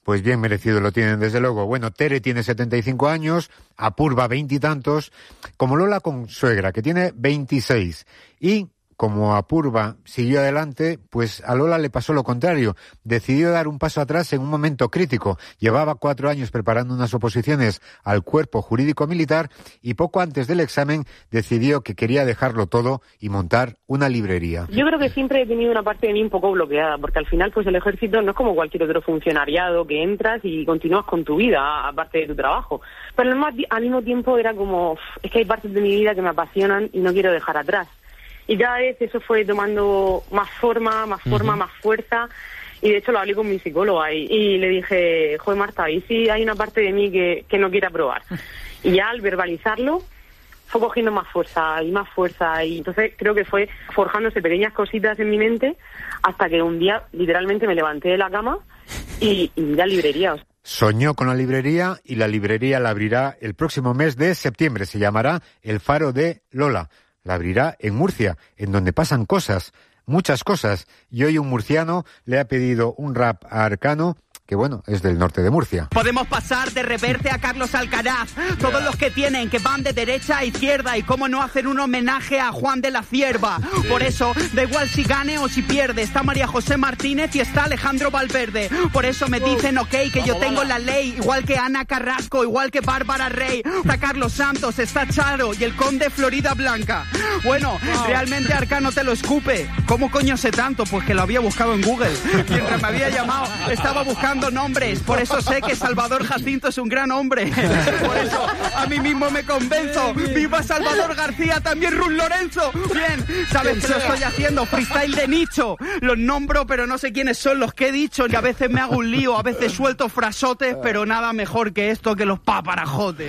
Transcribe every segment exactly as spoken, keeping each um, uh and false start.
pues bien merecido lo tienen desde luego. Bueno, Tere tiene setenta y cinco años, Apurva veintitantos, como Lola Consuegra, que tiene veintiséis. Y como Apurva siguió adelante, pues a Lola le pasó lo contrario. Decidió dar un paso atrás en un momento crítico. Llevaba cuatro años preparando unas oposiciones al cuerpo jurídico militar y poco antes del examen decidió que quería dejarlo todo y montar una librería. Yo creo que siempre he tenido una parte de mí un poco bloqueada, porque al final pues el ejército no es como cualquier otro funcionariado que entras y continúas con tu vida, aparte de tu trabajo. Pero al mismo tiempo era como, es que hay partes de mi vida que me apasionan y no quiero dejar atrás. Y cada vez eso fue tomando más forma, más forma, uh-huh. más fuerza. Y de hecho lo hablé con mi psicóloga y, y le dije, joder Marta, ¿y si hay una parte de mí que, que no quiera probar? Y ya al verbalizarlo fue cogiendo más fuerza y más fuerza. Y entonces creo que fue forjándose pequeñas cositas en mi mente hasta que un día literalmente me levanté de la cama y, y la librería. Soñó con la librería y la librería la abrirá el próximo mes de septiembre. Se llamará El Faro de Lola. La abrirá en Murcia, en donde pasan cosas, muchas cosas. Y hoy un murciano le ha pedido un rap a Arcano, que bueno, es del norte de Murcia. Podemos pasar de Reverte a Carlos Alcaraz, todos los que tienen, que van de derecha a izquierda, y cómo no hacer un homenaje a Juan de la Cierva. Por eso, da igual si gane o si pierde, está María José Martínez y está Alejandro Valverde. Por eso me dicen, ok, que yo tengo la ley, igual que Ana Carrasco, igual que Bárbara Rey, está Carlos Santos, está Charo y el conde Florida Blanca. Bueno, realmente Arcano te lo escupe. ¿Cómo coño sé tanto? Pues que lo había buscado en Google. Mientras me había llamado, estaba buscando nombres, por eso sé que Salvador Jacinto es un gran hombre. Por eso a mí mismo me convenzo. ¡Viva Salvador García! También Ruth Lorenzo. Bien, sabes que lo estoy haciendo, freestyle de nicho. Los nombro, pero no sé quiénes son los que he dicho. Y a veces me hago un lío, a veces suelto frasotes, pero nada mejor que esto, que los paparajotes.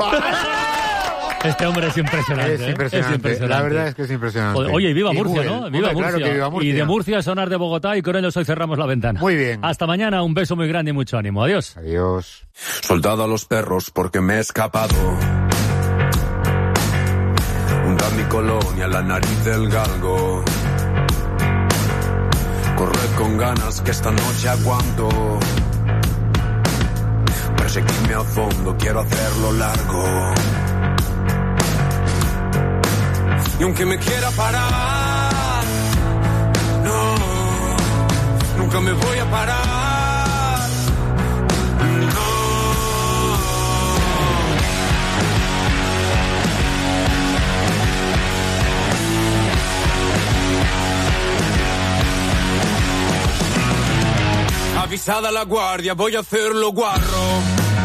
Este hombre es impresionante. Es impresionante. ¿eh? Es impresionante. La verdad es que es impresionante. Oye, y viva y Murcia, Google. ¿no? Viva, Hombre, Murcia. Claro que viva Murcia. Y de Murcia, sonar de Bogotá, y con ellos hoy cerramos la ventana. Muy bien. Hasta mañana, un beso muy grande y mucho ánimo. Adiós. Adiós. Soldado a los perros porque me he escapado. Hunda mi colonia, la nariz del galgo. Corred con ganas que esta noche aguanto. Perseguirme a fondo, quiero hacerlo largo. Y aunque me quiera parar, no, nunca me voy a parar, no. Avisada la guardia, voy a hacerlo guarro.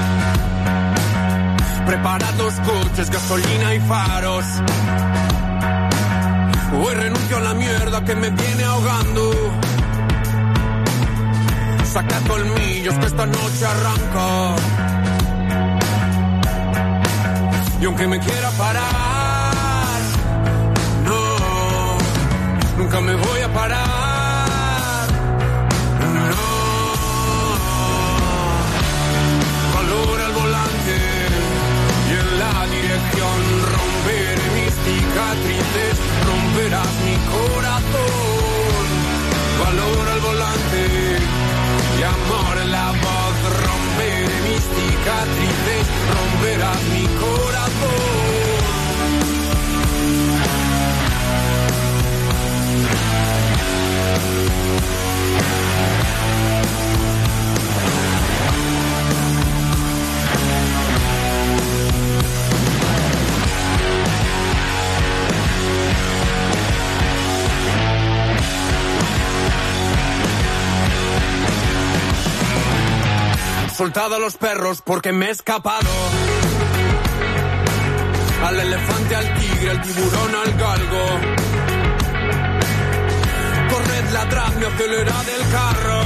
Preparados coches, gasolina y faros. Hoy renuncio a la mierda que me viene ahogando. Saca colmillos que esta noche arranca. Y aunque me quiera parar, no, nunca me voy a parar, no. Valor al volante y en la dirección romperé mis cicatrices. Romperás mi corazón, valor al volante y amor en la voz. Romperé mis cicatrices, romperás mi corazón. Soltado a los perros porque me he escapado. Al elefante, al tigre, al tiburón, al galgo. Corred, ladradme, acelerad el carro.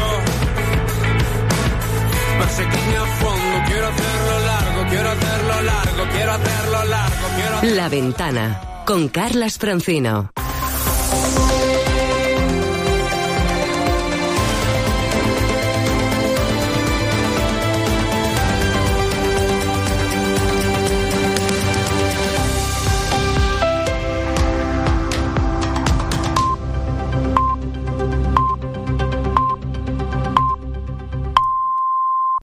Perseguidme a fondo, quiero hacerlo largo, quiero hacerlo largo, quiero hacerlo largo, quiero hacerlo... La Ventana, con Carlas Francino.